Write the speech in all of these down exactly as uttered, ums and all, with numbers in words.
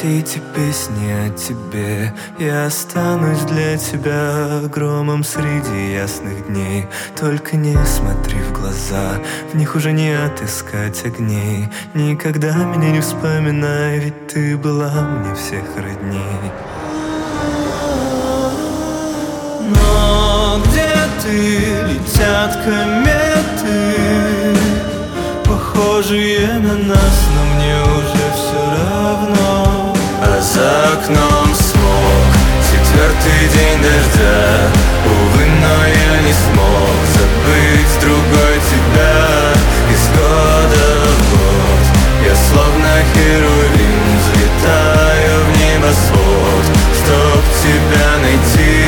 все эти песни о тебе. Я останусь для тебя громом среди ясных дней. Только не смотри в глаза, в них уже не отыскать огней. Никогда меня не вспоминай, ведь ты была мне всех родней. Но где ты? Летят кометы, похожие на нас, но мне уже все равно. А за окном смог, четвертый день дождя. Увы, но я не смог забыть другой тебя. Из года в год я словно херувим взлетаю в небосвод, чтоб тебя найти.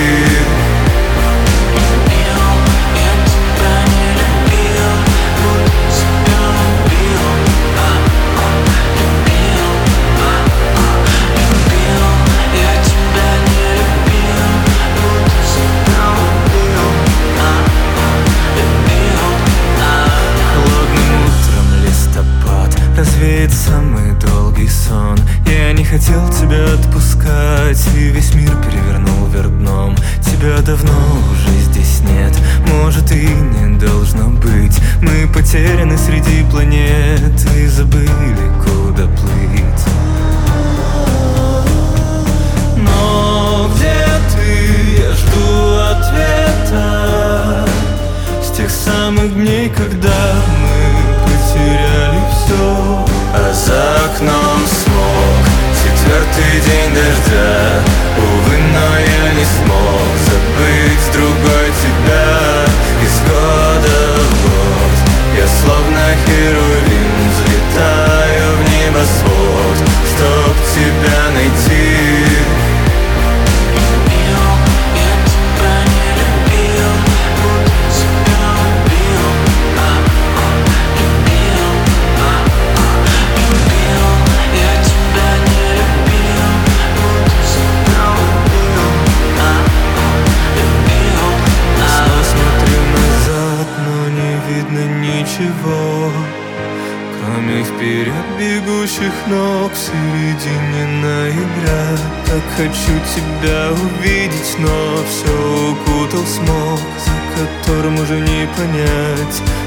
Развеет самый долгий сон. Я не хотел тебя отпускать, и весь мир перевернул вверх дном. Тебя давно уже здесь нет, может и не должно быть. Мы потеряны среди планет и забыли, куда плыть. Но где ты? Я жду ответа с тех самых дней, когда мы потеряли все. А за окном смог, четвертый день дождя. Увы, но я не смог забыть другой тебя. Из года в год я словно херувим взлетаю в небосвод, чтоб тебя найти. Ничего, кроме вперед бегущих ног в середине ноября. Так хочу тебя увидеть, но все укутал смог, за которым уже не понять,